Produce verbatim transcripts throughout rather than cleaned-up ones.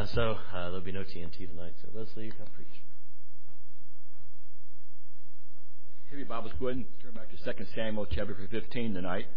Uh, so uh, there'll be no T N T tonight. So Leslie, come preach. Have your Bibles, go ahead and turn back to Second Samuel chapter fifteen tonight.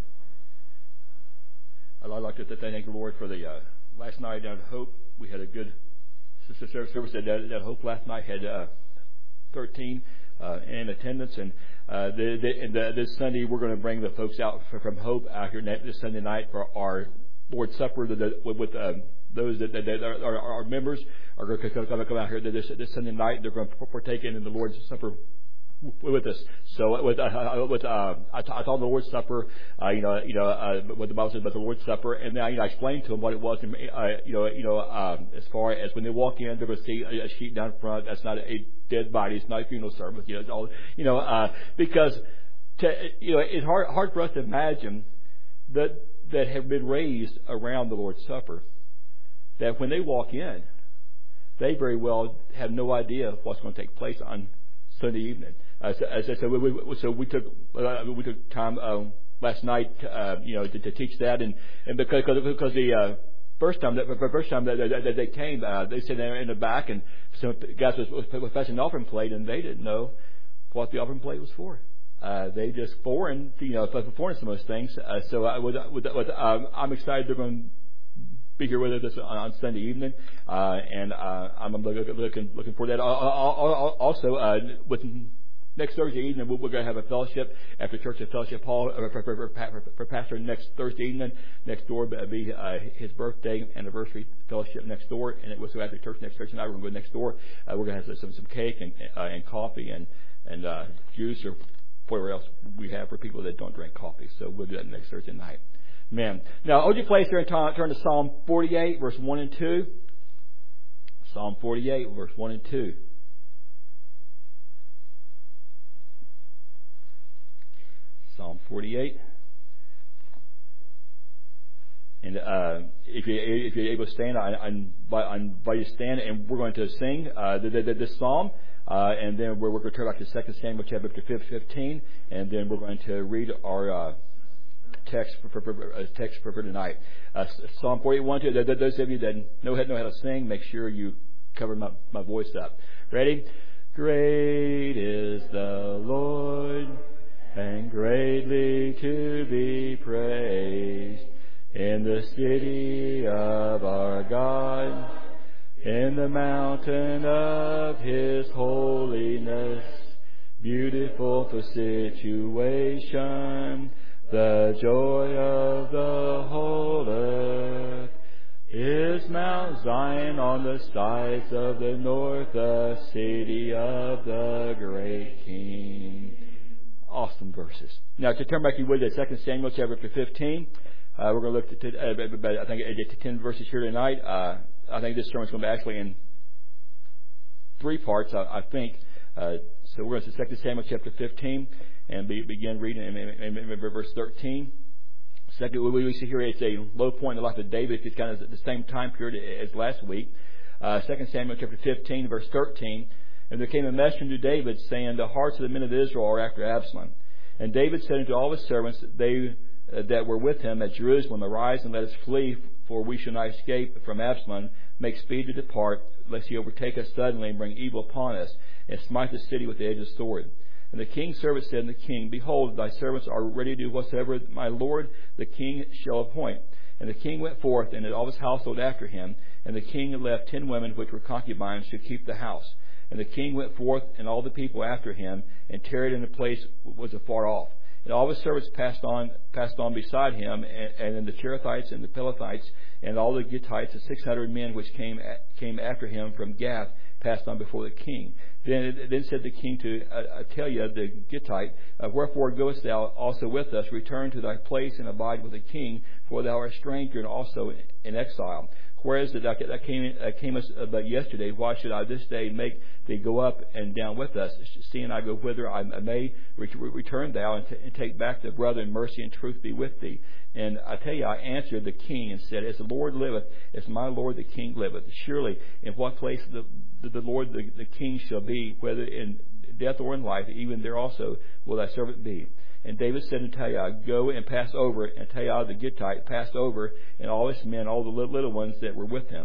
I'd like to thank the Lord for the uh, last night down at Hope. We had a good service at that Hope last night. Had uh, thirteen uh, in attendance, and uh, the, the, the, this Sunday we're going to bring the folks out from Hope out here this Sunday night for our Lord's Supper the, the, with um, those that, that, that are, are our members are going to come, come out here this, this Sunday night. They're going to partake in the Lord's Supper with us. So with uh, with uh, I, t- I taught the Lord's Supper, uh, you know, you know uh, what the Bible says about the Lord's Supper, and then you know, I explained to them what it was. And, uh, you know, you know, um, as far as when they walk in, they're going to see a, a sheet down front. That's not a dead body. It's not a funeral service. You know, it's all you know uh, because to, you know it's hard hard for us to imagine that that have been raised around the Lord's Supper, that when they walk in, they very well have no idea what's going to take place on Sunday evening. Uh, so, uh, so, we, we, so we took uh, we took time um, last night, uh, you know, to, to teach that, and, and because because the uh, first time that the first time that, that, that they came, uh, they sat there in the back, and some guys was, was passing an offering plate, and they didn't know what the offering plate was for. Uh, they just foreign, you know, foreign some of those things. Uh, so I, with, with, with, um, I'm excited they're going to be here with us on, on Sunday evening, uh, and uh, I'm looking looking looking for that. Also, uh, with next Thursday evening, we're going to have a fellowship after church at Fellowship Hall for, for, for, for, for Pastor next Thursday evening. Next door will be uh, his birthday anniversary fellowship next door, and it was so after church next Thursday night. We're going to go next door. Uh, we're going to have some some cake and uh, and coffee and and uh, juice or whatever else we have for people that don't drink coffee. So we'll do that next Thursday night. Amen. Now, hold your place there and turn to Psalm forty-eight, verse one and two. Psalm forty-eight, verse one and two. Psalm forty-eight. And uh, if, you, if you're able to stand, I, I, I invite you to stand, and we're going to sing uh, the, the, this psalm. Uh, and then we're, we're going to turn back to Second Samuel chapter fifteen, and then we're going to read our uh, text for, for, for uh, text for, for tonight. Uh, Psalm forty-eight, one, two. Those of you that know, know how to sing, make sure you cover my, my voice up. Ready? Great is the Lord, and greatly to be praised in the city of our God, in the mountain of His holiness, beautiful for situation, the joy of the whole earth is Mount Zion on the sides of the north, the city of the great King. Awesome verses. Now, to turn back you would to Second Samuel chapter fifteen, uh, we're going to look at, uh, I think, at ten verses here tonight. Uh, I think this sermon's going to be actually in three parts, I, I think. Uh, so we're going to Second Samuel chapter fifteen and be, begin reading in, in, in, in verse thirteen. Second, what we see here is a low point in the life of David. It's kind of the same time period as last week. Uh, Second Samuel chapter fifteen, verse thirteen. And there came a messenger to David, saying, the hearts of the men of Israel are after Absalom. And David said unto all his servants they uh, that were with him at Jerusalem, arise and let us flee, for we shall not escape from Absalom. Make speed to depart, lest he overtake us suddenly and bring evil upon us, and smite the city with the edge of the sword. And the king's servant said unto the king, behold, thy servants are ready to do whatsoever my lord the king shall appoint. And the king went forth, and all his household after him. And the king left ten women which were concubines to keep the house. And the king went forth, and all the people after him, and tarried in a place was afar off. And all his servants passed on passed on beside him, and, and then the Cherethites and the Pelethites, and all the Gittites, the six hundred men which came came after him from Gath, passed on before the king. Then then said the king to uh, Ataliah the Gittite, uh, wherefore goest thou also with us? Return to thy place and abide with the king, for thou art a stranger and also in exile. Whereas that I came, I came but yesterday, why should I this day make thee go up and down with us? Seeing I go whither I may, return thou and, t- and take back the brother, and mercy and truth be with thee. And I tell you, I answered the king and said, as the Lord liveth, as my Lord the king liveth, surely in what place the, the, the Lord the, the king shall be, whether in death or in life, even there also will thy servant be. And David said unto Ataliah, go and pass over. And Ataliah the Gittite passed over, and all his men, all the little ones that were with him.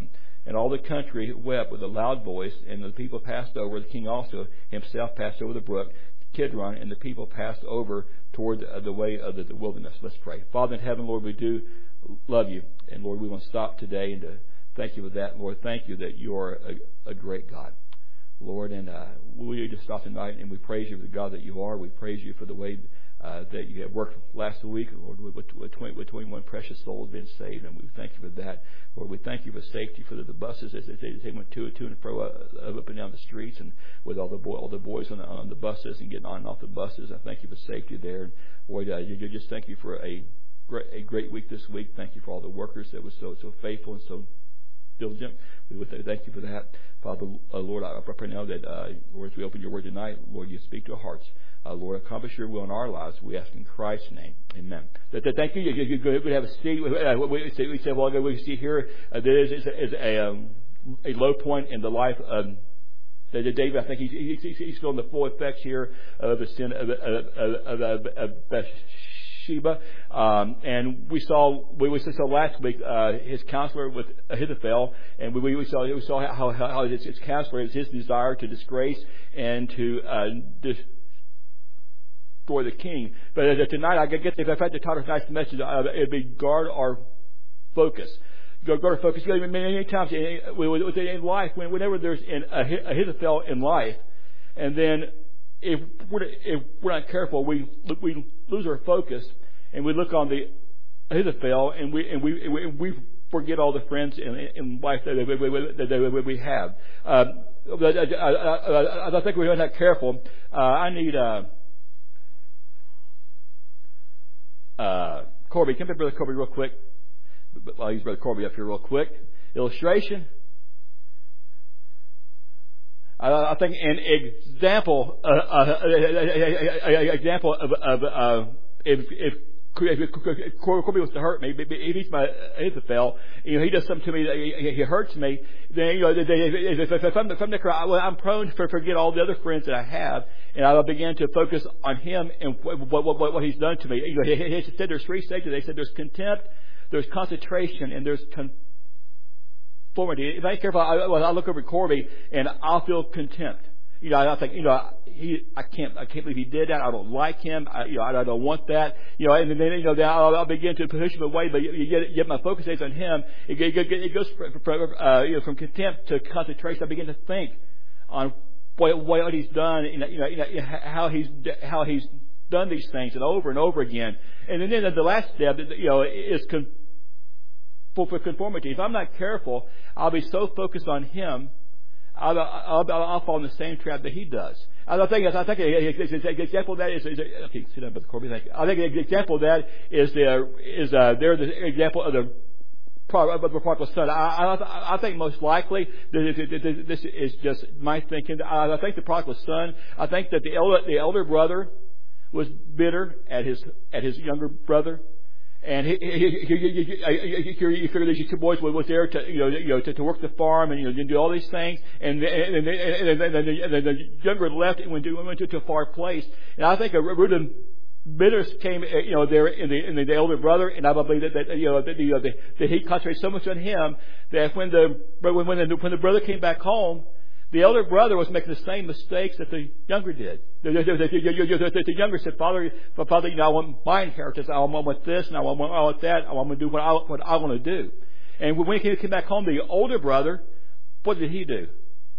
And all the country wept with a loud voice, and the people passed over. The king also himself passed over the brook Kidron, and the people passed over toward the, the way of the, the wilderness. Let's pray. Father in heaven, Lord, we do love you. And Lord, we want to stop today and to thank you for that. And Lord, thank you that you are a, a great God. Lord, and uh, we just stop tonight and we praise you for the God that you are. We praise you for the way uh, that you have worked last week, Lord, with, with, with twenty-one precious souls being saved, and we thank you for that. Lord, we thank you for safety for the, the buses as they, they went to, to and fro uh, up and down the streets, and with all the boy, all the boys on the, on the buses and getting on and off the buses. I thank you for safety there. And Lord, uh, you, you just thank you for a great, a great week this week. Thank you for all the workers that were so so faithful and so diligent. We would thank you for that. Father, uh, Lord, I pray now that, uh, Lord, as we open your word tonight, Lord, you speak to our hearts. Uh, Lord, accomplish your will in our lives. We ask in Christ's name. Amen. That, that, thank you. You, you, you, we have a seat. Uh, we, say, we say, well, we see here, uh, there is, is, is a, um, a low point in the life of the David. I think he's, he's, he's feeling the full effects here of the sin of, of, of, of, of Bathsheba. Um, and we saw, we, we saw last week, uh, his counselor with Ahithophel, and we, we saw, we saw how, how, how his, his counselor is his desire to disgrace and to, uh, dis- destroy the king. But uh, tonight, I guess if I had to title tonight's message, uh, it'd be guard our focus. Guard our focus. You know, many, many times in, in life, whenever there's an, a Ahithophel in life, and then if we're, if we're not careful, we we lose our focus, and we look on the Ahithophel, and we and we and we forget all the friends in, in life that we, that we have. Uh, I, I, I think we're not careful. Uh, I need. Uh, Uh, Corby, come here, Brother Corby, real quick. I'll use Brother Corby up here real quick. Illustration. I, I think an example, uh, uh, example of, of uh, if, if if Corby was to hurt me, if he's my Ahithophel, you know, he does something to me that he, he hurts me, then, you know, if, if I'm, if I'm, well, I'm prone to forget all the other friends that I have, and I'll begin to focus on him and what, what, what, what he's done to me. You know, he, he said there's three stages. They said there's contempt, there's concentration, and there's conformity. If I'm careful, I, I look over at Corby and I'll feel contempt. You know, I think, you know, he, I can't, I can't believe he did that. I don't like him. I, you know, I, I don't want that. You know, and then, you know, then I'll, I'll begin to push him away. But you, you get, you get my focus is on him. It, it, it goes from, uh, you know, from contempt to concentration. I begin to think on what, what he's done. You know, you know, you know, how he's, how he's done these things and over and over again. And then the last step, you know, is con- for conformity. If I'm not careful, I'll be so focused on him. I'll, I'll, I'll fall in the same trap that he does. I think I think an example of that is, is okay. Sit down, Brother Corby. Thank you. I think an example of that is the is uh, there the example of the prodigal son. I, I I think most likely this is just my thinking. I think the prodigal son. I think that the elder the elder brother was bitter at his at his younger brother. And he, he, he, he, he figured these two boys was there to, you know, you know, to, to work the farm and, you know, do all these things. And, and, and, and, and, the, and the younger left and went to, went to a far place. And I think a root of bitterness came, you know, there in the, in the elder brother. And I believe that, that you know, that, you know, that, that he concentrated so much on him that when the, when, when the, when the brother came back home, the elder brother was making the same mistakes that the younger did. The, the, the, the, the younger said, Father, Father, you know, I want my inheritance. I want this and I want, I want that. I want to do what I, what I want to do. And when he came back home, the older brother, what did he do?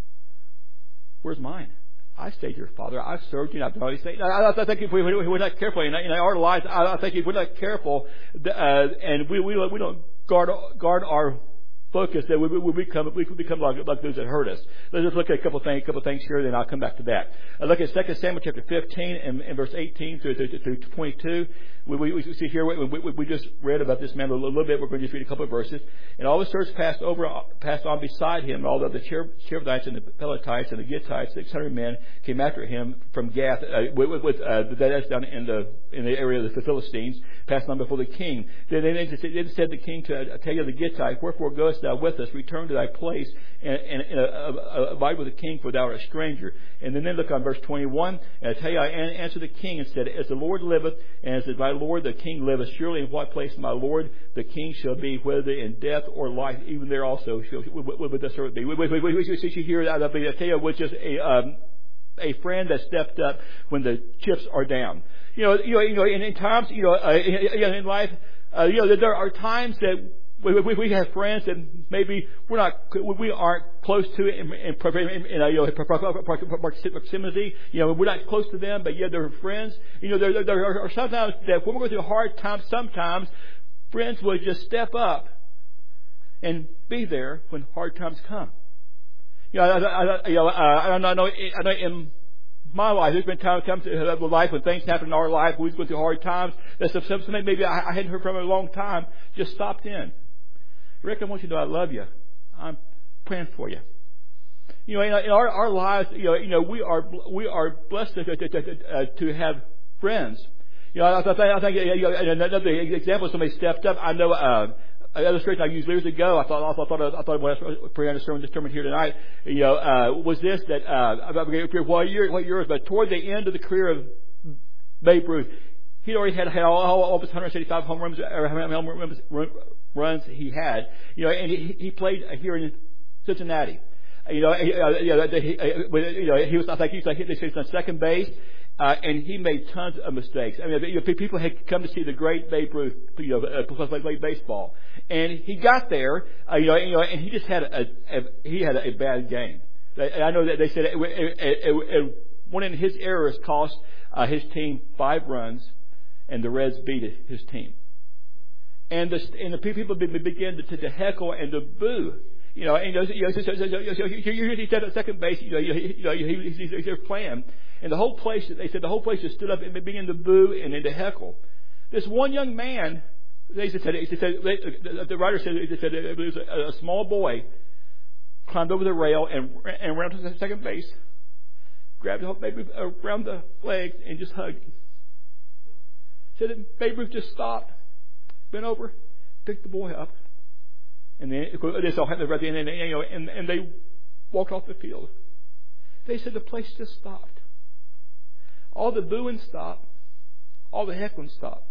Where's mine? I stayed here, Father. I've served you. I've done all these things. I, I think if we, we, we're not careful in, in our lives, I, I think if we're not careful uh, and we, we, we don't guard, guard our focus, that we, we, we become we become like, like those that hurt us. Let's just look at a couple of things, a couple of things here, then I'll come back to that. Uh, look at Second Samuel chapter fifteen and, and verse eighteen through, through, through twenty-two. We, we, we see here we, we, we just read about this man a little, little bit. We're going to just read a couple of verses. And all the servants passed over, passed on beside him. And all the, the Cherethites and the Pelethites and the Gittites, six hundred men, came after him from Gath. Uh, with, with uh, that's down in the in the area of the Philistines, passed on before the king. Then they said the king to uh, tell you the Gittite, wherefore goest thou with us? Return to thy place and, and, and uh, abide with the king, for thou art a stranger. And then, then look on verse twenty-one. And I tell you, I answered the king and said, as the Lord liveth, and as my Lord the king liveth. Surely in what place my Lord the king shall be, whether in death or life, even there also shall would the servant be. We see here that the tale was just a um, a friend that stepped up when the chips are down. You know, you know, you know. In, in times, you know, uh, in, in life, uh, you know, there are times that we, we, we have friends that maybe we're not, we aren't close to in, in, in, in uh, you know, proximity. You know, we're not close to them, but yet they're friends. You know, there, there are sometimes that when we go through hard times, sometimes friends will just step up and be there when hard times come. You know, I, I, you know, I, I know, I know in my life, there's been times in life when things happen in our life, we've gone through hard times. That somebody maybe I, I hadn't heard from in a long time just stopped in. Rick, I want you to know I love you. I'm praying for you. You know, in, in our, our lives, you know, you know, we are we are blessed to, to, to, uh, to have friends. You know, I, I think, I think you know, another example, somebody stepped up. I know uh, an illustration I used years ago. I thought, I thought, I thought when I was praying the sermon, this sermon here tonight, you know, uh, was this that uh, I forget what year, what years, but toward the end of the career of Babe Ruth, he already had, had all, all, all of his one hundred seventy-five home runs, or home runs, runs he had, you know, and he, he played here in Cincinnati. You know, he, uh, you know, he, uh, you know, he was, I think he was, like, he was on second base, uh, and he made tons of mistakes. I mean, you know, people had come to see the great Babe Ruth, you know, uh, play, play baseball, and he got there, uh, you know, you know, and he just had a, a, a he had a, a bad game. I know that they said it, it, it, it, one of his errors cost uh, his team five runs, and the Reds beat his team. And the, and the people began to, to heckle and to boo. You know, and you know, you know, so, so, so, so he's at second base. You know, you know, he's, he's, he's playing, and the whole place. They said the whole place just stood up and began to boo and to heckle. This one young man, they said, they said the writer said, they said it was a, a small boy climbed over the rail and and ran to the second base, grabbed the baby around the legs and just hugged him. Said that Babe Ruth just stopped, bent over, picked the boy up, and then this all happened right then, and, you know, and, and they walked off the field. They said the place just stopped. All the booing stopped. All the heckling stopped.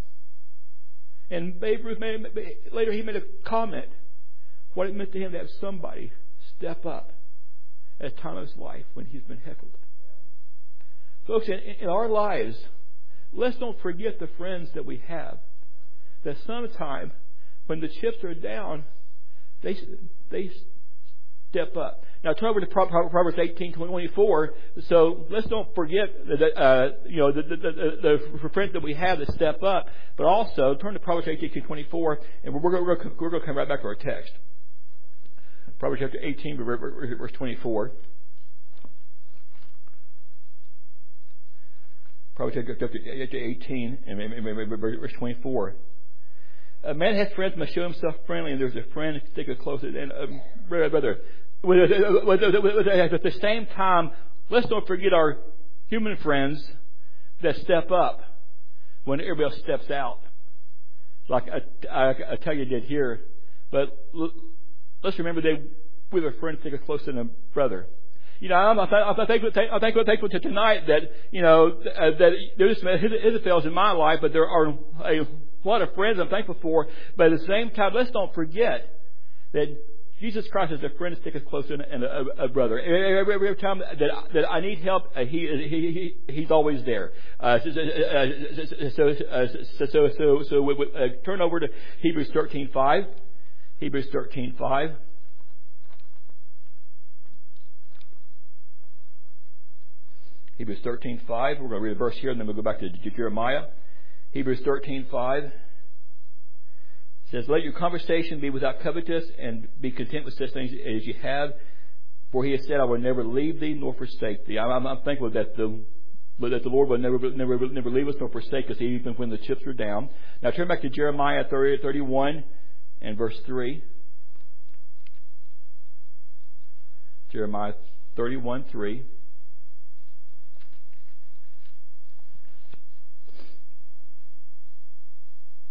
And Babe Ruth made, later he made a comment what it meant to him to have somebody step up at a time of his life when he's been heckled. Folks, in, in our lives, let's don't forget the friends that we have. That sometime when the chips are down, they they step up. Now turn over to Proverbs eighteen twenty-four. So let's don't forget that uh, you know the, the, the, the friends that we have that step up, but also turn to Proverbs eighteen twenty-four, and we're we're, we're, we're going to come right back to our text. Proverbs chapter eighteen, verse twenty-four. Proverbs chapter eighteen and verse twenty-four. A man has friends must show himself friendly, and there's a friend to stick closer. And um, brother, at the same time, let's don't forget our human friends that step up when everybody else steps out, like I, I, I tell you did here. But let's remember they we have a friend to stick closer than a brother. You know, I'm, I think I think we're thankful to tonight that you know uh, that there's some Ahithophels in my life, but there are a lot of friends I'm thankful for. But at the same time, let's don't forget that Jesus Christ is a friend to stick us closer and a, a, a brother. Every, every time that that I need help, uh, he, he he he's always there. Uh, so so uh, so so so, so we, we, uh, turn over to Hebrews thirteen five. Hebrews thirteen five. Hebrews thirteen five. We're going to read a verse here, and then we'll go back to Jeremiah. Hebrews thirteen five says, "Let your conversation be without covetousness, and be content with such things as you have. For He has said, I will never leave thee nor forsake thee." I'm, I'm, I'm thankful that the that the Lord will never never never leave us nor forsake us, even when the chips are down. Now turn back to Jeremiah thirty, thirty-one and verse three. Jeremiah thirty-one three.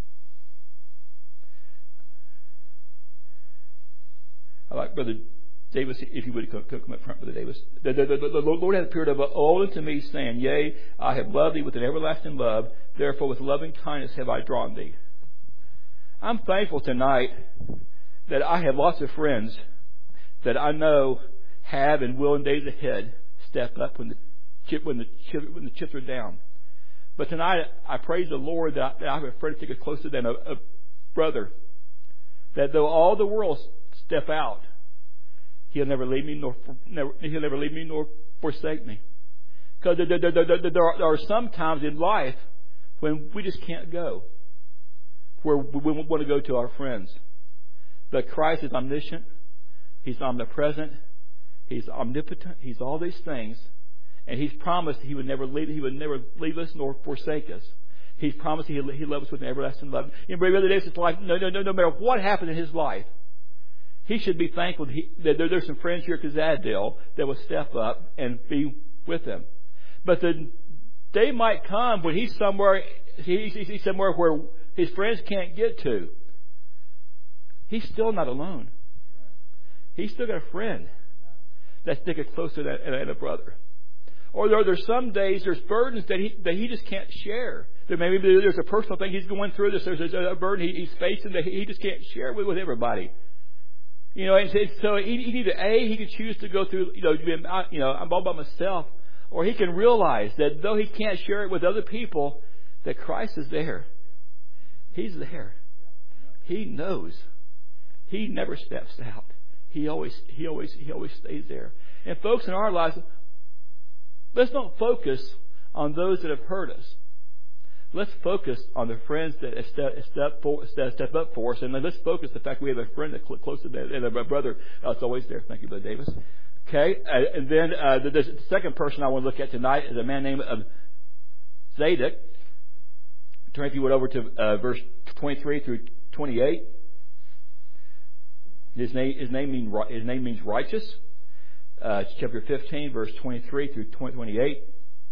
I like Brother Davis, if you would come, come up front, Brother Davis. The, the, the, the Lord hath appeared of old unto me, saying, Yea, I have loved thee with an everlasting love. Therefore with loving kindness have I drawn thee. I'm thankful tonight that I have lots of friends that I know have and will in days ahead step up when the chip when the chip, when the chips are down. But tonight I praise the Lord that I, that I have a friend to get closer than a, a brother. That though all the world step out, He'll never leave me nor never, He'll never leave me nor forsake me. Because there, there, there, there, there, are, there are some times in life when we just can't go where we want to go to our friends. But Christ is omniscient. He's omnipresent. He's omnipotent. He's all these things. And He's promised He would never leave, He would never leave us nor forsake us. He's promised He He loves us with an everlasting love. In Brother Davis' life, no, no, no, no matter what happened in his life, he should be thankful that, he, that there, there's some friends here at Kazadale that will step up and be with him. But the day might come when he's somewhere, he's, he's somewhere where his friends can't get to. He's still not alone. He's still got a friend that's sticking closer than, than a brother. Or there, there's some days, there's burdens that he that he just can't share. There maybe there's a personal thing he's going through. There's, there's a burden he, he's facing that he just can't share with, with everybody. You know, and so he, he either A, he could choose to go through, you know, you know, I'm all by myself, or he can realize that though he can't share it with other people, that Christ is there. He's there. He knows. He never steps out. He always, he always, he always stays there. And folks, in our lives, let's not focus on those that have hurt us. Let's focus on the friends that step, step, for, step, step up for us, and let's focus on the fact we have a friend that's closer than and a brother that's always there. Thank you, Brother Davis. Okay, uh, and then uh, the, the second person I want to look at tonight is a man named uh, Zadok. Turn, if you would, over to uh, verse twenty-three through twenty-eight. His name, his name means his name means righteous. Uh, chapter fifteen, verse twenty-three through twenty-eight.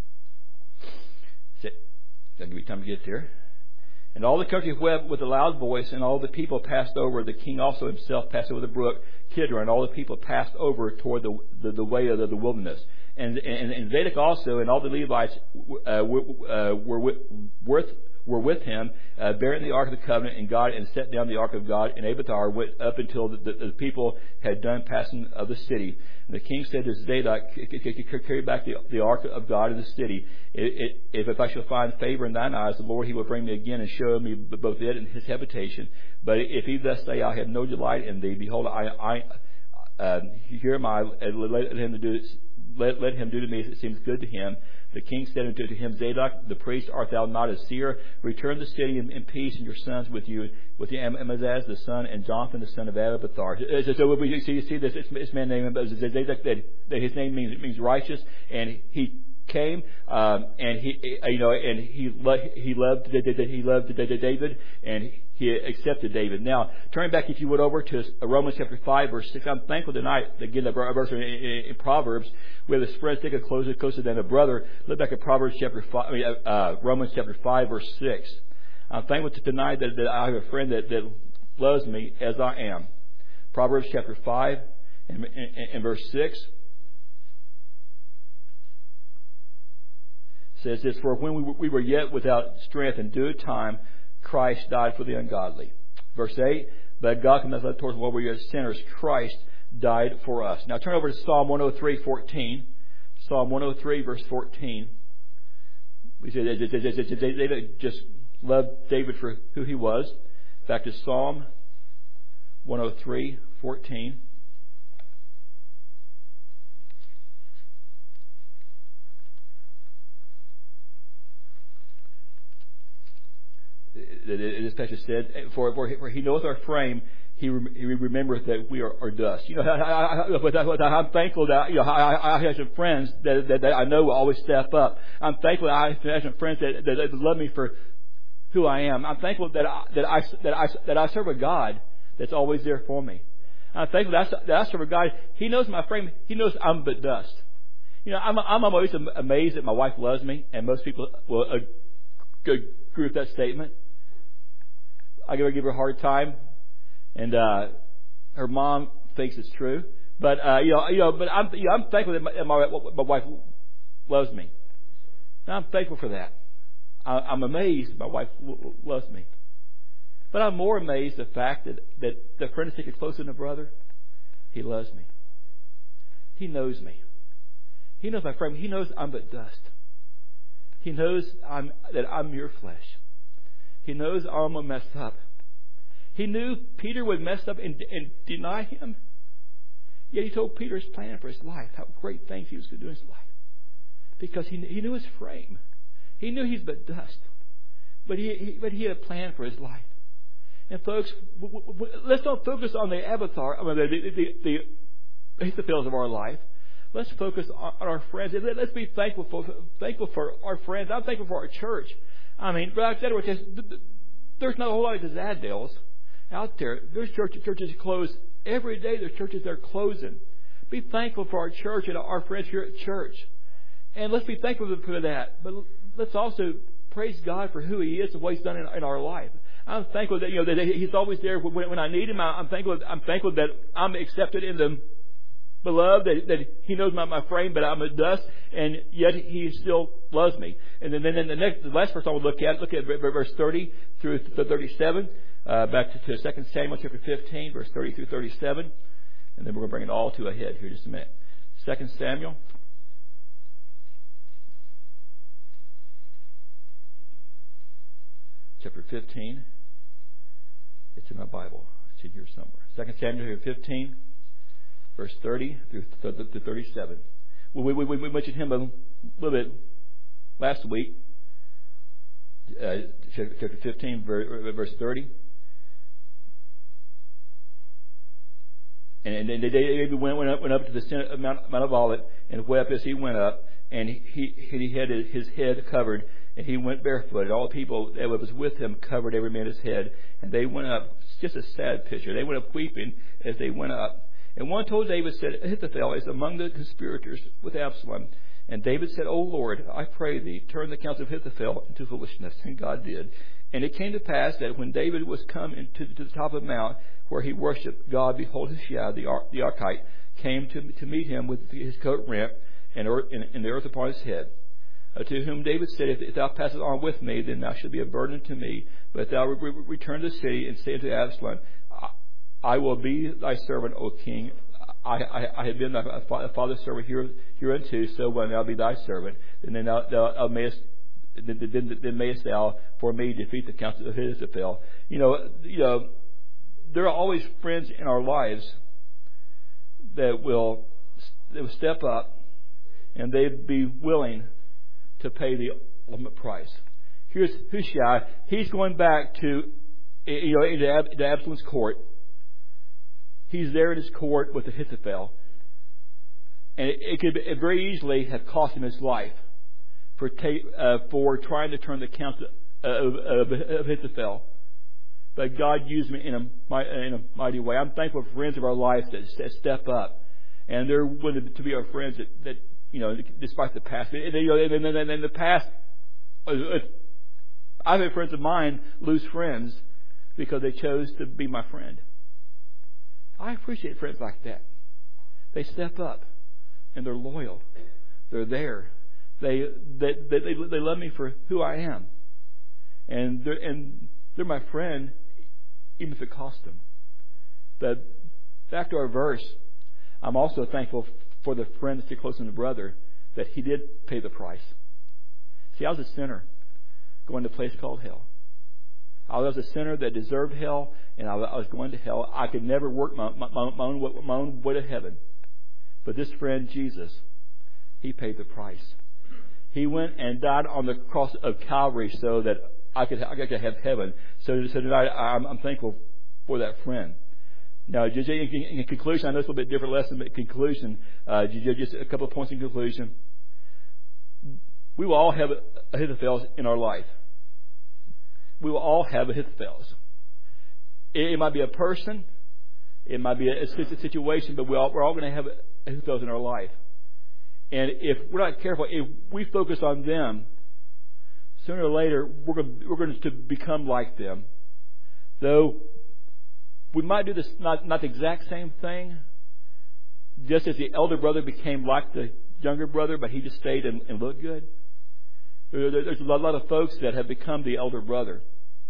That'll give me time to get there. And all the country wept with a loud voice, and all the people passed over. The king also himself passed over the brook Kidron, and all the people passed over toward the the, the way of the, the wilderness. And, and and Zadok also and all the Levites uh, were, uh, were with, worth. were with him, uh, bearing the ark of the covenant, and God and set down the ark of God. And Abiathar went up until the, the, the people had done passing of the city. And the king said to Zadok, carry back the, the ark of God in the city. It, it, if, if I shall find favor in thine eyes, the Lord, He will bring me again and show me both it and His habitation. But if He thus say, I have no delight in thee, behold, I, I uh, here am I, and let him do let, let him do to me as it seems good to him. The king said unto him, Zadok, the priest, art thou not a seer? Return the city in, in peace, and your sons with you, with Amazaz the son, and Jonathan the son of Abiathar. So, so we see, you see this, this man named Zadok, that, that his name means, it means righteous, and he came, um, and he, you know, and he loved, he loved, he loved David, and he accepted David. Now, turning back, if you would, over to Romans chapter five, verse six. I'm thankful tonight, again, the verse in, in, in Proverbs, where the spread sticketh closer, closer than a brother. Look back at Proverbs chapter five, I mean, uh, Romans chapter five, verse six. I'm thankful tonight that, that I have a friend that, that loves me as I am. Proverbs chapter five and, and, and verse six. Says this, for when we were yet without strength in due time, Christ died for the ungodly. Verse eight, but God commendeth us towards while we were sinners, Christ died for us. Now turn over to Psalm one oh three, fourteen. Psalm one oh three, verse fourteen. We say they just loved David for who he was. Back to Psalm one oh three, fourteen. This passage said, for, for, for He knoweth our frame, He, rem, he remembereth that we are, are dust. You know, I, I, but I, I'm thankful that, you know, I, I have some friends that, that, that I know will always step up. I'm thankful that I have some friends that, that, that love me for who I am. I'm thankful that I, that I, that I, that I serve a God that's always there for me. I'm thankful that I, that I serve a God. He knows my frame. He knows I'm but dust. You know, I'm, I'm always amazed that my wife loves me, and most people will agree with that statement. I give her, give her a hard time, and uh, her mom thinks it's true. But uh, you know, you know, but I'm, you know, I'm thankful that my, my, my wife loves me. And I'm thankful for that. I, I'm amazed my wife loves me. But I'm more amazed the fact that that the friend is taken closer than a brother. He loves me. He knows me. He knows my frame. He knows I'm but dust. He knows I'm, that I'm your flesh. He knows I'm going to mess up. He knew Peter would mess up and, and deny him. Yet he told Peter his plan for his life, how great things he was going to do in his life. Because he, he knew his frame. He knew he's but dust. But he, he, but he had a plan for his life. And folks, w- w- w- let's not focus on the avatar, I mean, the, the, the, the Ahithophels of our life. Let's focus on, on our friends. Let's be thankful for, thankful for our friends. I'm thankful for our church. I mean, but I said, there's not a whole lot of Zadales out there. There's churches, churches closed every day. There's churches that are closing. Be thankful for our church and our friends here at church. And let's be thankful for that. But let's also praise God for who He is and what He's done in, in our life. I'm thankful that, you know, that He's always there when, when I need Him. I'm thankful. I'm thankful that I'm accepted in the beloved. That, that He knows my, my frame, but I'm a dust, and yet He still loves me. And then, then the next, the last verse I will look at, look at verse thirty through thirty-seven. Uh, back to, to Second Samuel chapter fifteen, verse thirty through thirty-seven, and then we're going to bring it all to a head here in just a minute. Second Samuel. Chapter fifteen. It's in my Bible. It's in here somewhere. Second Samuel fifteen, verse thirty through thirty-seven. We, we, we, we mentioned him a little bit last week. Uh, chapter fifteen, verse thirty. And, and David went, went up went up to the Mount, Mount of Olivet and wept as he went up, and he he had his head covered, and he went barefoot. And all the people that was with him covered every man his head, and they went up. It's just a sad picture. They went up weeping as they went up. And one told David, said, Ahithophel is among the conspirators with Absalom. And David said, O Lord, I pray thee, turn the counsel of Ahithophel into foolishness. And God did. And it came to pass that when David was come into to the top of the mount where he worshipped God, behold, Hushai the, Ar- the Archite came to, to meet him with his coat rent and, earth, and, and the earth upon his head. Uh, to whom David said, if, if thou passest on with me, then thou shalt be a burden to me. But if thou re- re- return to the city and say unto Absalom, I, I will be thy servant, O king. I, I, I have been thy father's servant here, hereunto, so when thou be thy servant, and then thou, thou, thou mayest Then, then, then mayest thou for me defeat the counsel of Ahithophel. You know, you know, there are always friends in our lives that will, that will step up and they'd be willing to pay the ultimate price. Here's Hushai. He's going back to, you know, into, Ab, into Absalom's court. He's there in his court with Ahithophel, and it, it could very easily have cost him his life. For, ta- uh, for trying to turn the counsel of, of, of Ahithophel. But God used me in a, in a mighty way. I'm thankful for friends of our life that, that step up. And they're willing to be our friends that, that you know, despite the past. And, you know, and, and, and in the past, I've had friends of mine lose friends because they chose to be my friend. I appreciate friends like that. They step up and they're loyal. They're there. They, they they they love me for who I am, and they're and they're my friend, even if it costs them. But back to our verse, I'm also thankful for the friend that's too close to the brother that he did pay the price. See, I was a sinner going to a place called hell. I was a sinner that deserved hell, and I was going to hell. I could never work my my, my own my own way to heaven. But this friend Jesus, he paid the price. He went and died on the cross of Calvary so that I could I could have heaven. So, so tonight I'm, I'm thankful for that friend. Now, just in, in conclusion, I know it's a little bit different lesson, but in conclusion, uh, just a couple of points in conclusion. We will all have Ahithophels in our life. We will all have Ahithophels. It, it might be a person, it might be a, a situation, but we all, we're all going to have Ahithophels in our life. And if we're not careful, if we focus on them, sooner or later we're going, we're going to become like them. Though we might do this not, not the exact same thing, just as the elder brother became like the younger brother, but he just stayed and, and looked good. There's a lot of folks that have become the elder brother.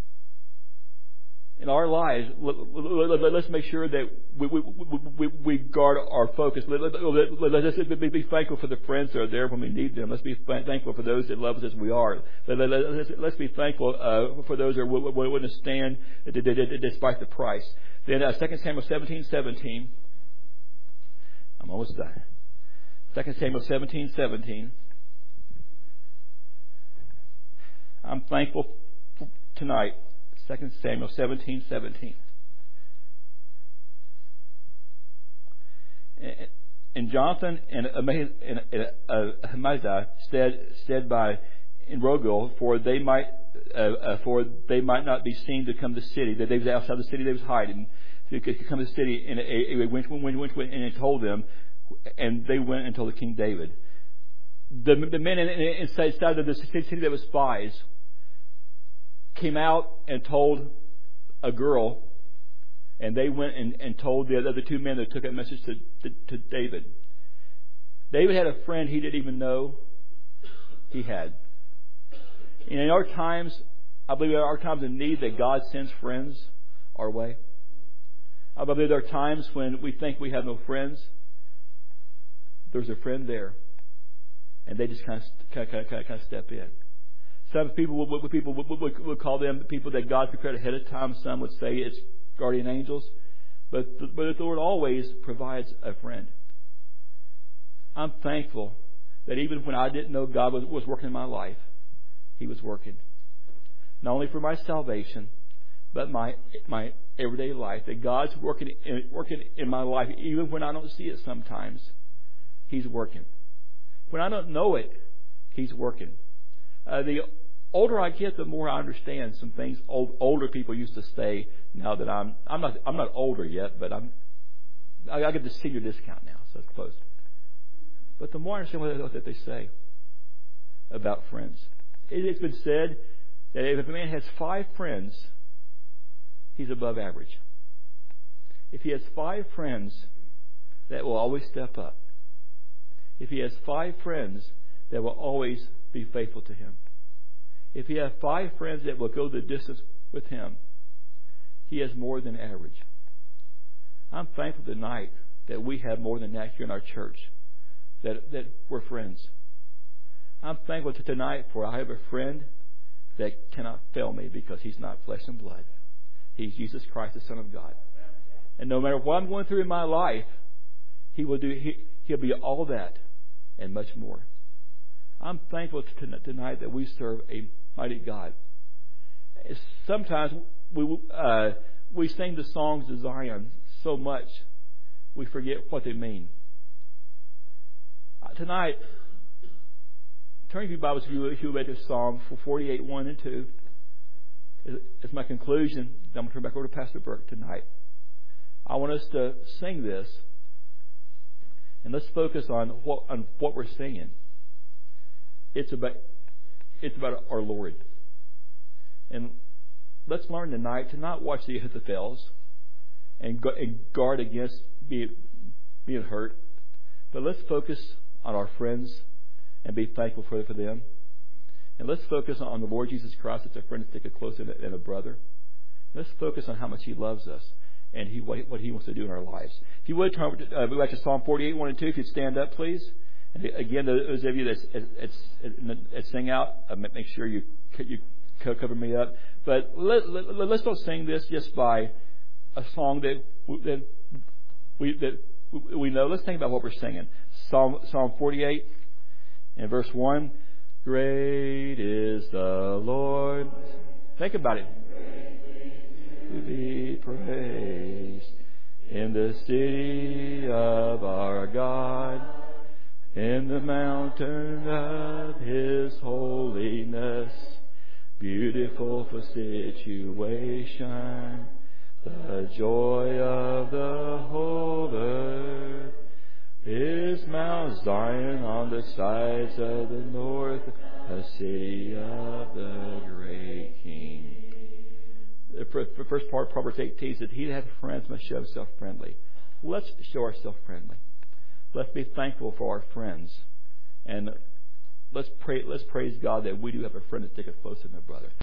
In our lives, let's make sure that we, we, we, we guard our focus. Let's be thankful for the friends that are there when we need them. Let's be thankful for those that love us as we are. Let's be thankful uh, for those that are willing to stand despite the price. Then uh, Second Samuel seventeen seventeen. I'm almost done. Second Samuel seventeen seventeen. I'm thankful for tonight. Second Samuel seventeen seventeen. And Jonathan and Amaziah said said by in Rogel, for they might uh, uh, for they might not be seen to come to the city. That they was outside the city, they was hiding. So they could come to the city, and it went went went went and it told them, and they went and told the King David. The the men inside of the city that was spies came out and told a girl, and they went and, and told the other two men that took that message to, to, to David. David had a friend he didn't even know he had. And in our times, I believe there are times of need that God sends friends our way. I believe there are times when we think we have no friends. There's a friend there, and they just kind of kind of, kind of, kind of step in. Some people would, people would, would, would call them the people that God prepared ahead of time. Some would say it's guardian angels. But the, but the Lord always provides a friend. I'm thankful that even when I didn't know God was, was working in my life, He was working. Not only for my salvation, but my my everyday life. That God's working in, working in my life even when I don't see it sometimes. He's working. When I don't know it, He's working. Uh, the older I get, the more I understand some things old, older people used to say. Now that I'm, I'm not, I'm not older yet, but I'm, I, I get the senior discount now, so it's close. But the more I understand what, what they say about friends, it, it's been said that if a man has five friends, he's above average. If he has five friends that will always step up, if he has five friends that will always be faithful to him, if he has five friends that will go the distance with him, he has more than average. I'm thankful tonight that we have more than that here in our church, that, that we're friends. I'm thankful tonight for I have a friend that cannot fail me because he's not flesh and blood. He's Jesus Christ, the Son of God. And no matter what I'm going through in my life, He will do. He, he'll be all that and much more. I'm thankful tonight that we serve a mighty God. Sometimes we uh, we sing the songs of Zion so much we forget what they mean. Uh, tonight, turn your Bibles if you read to Psalm forty-eight, one and two. As my conclusion, I'm going to turn back over to Pastor Burke tonight. I want us to sing this, and let's focus on what on what we're singing. It's about it's about our Lord, and let's learn tonight to not watch the Ahithophels and, gu- and guard against being being hurt, but let's focus on our friends and be thankful for for them, and let's focus on the Lord Jesus Christ as a friend to stick closer than a brother. Let's focus on how much He loves us and He what He wants to do in our lives. If you would turn uh, back to Psalm forty-eight, one and two, if you'd stand up, please. And again, those of you that, that sing out, uh, make sure you you cover me up. But let, let, let's not sing this just by a song that that we that we know. Let's think about what we're singing. Psalm Psalm forty-eight and verse one. Great is the Lord. Think about it. To be praised in the city of our God, in the mountain of His holiness, beautiful for situation, the joy of the whole earth is Mount Zion on the sides of the north, a city of the great King. The first part of Proverbs eighteen said, he that hath friends must show himself friendly. Let's show ourselves friendly. let's be thankful for our friends. And let's pray. Let's praise God that we do have a friend to stick us closer than a brother.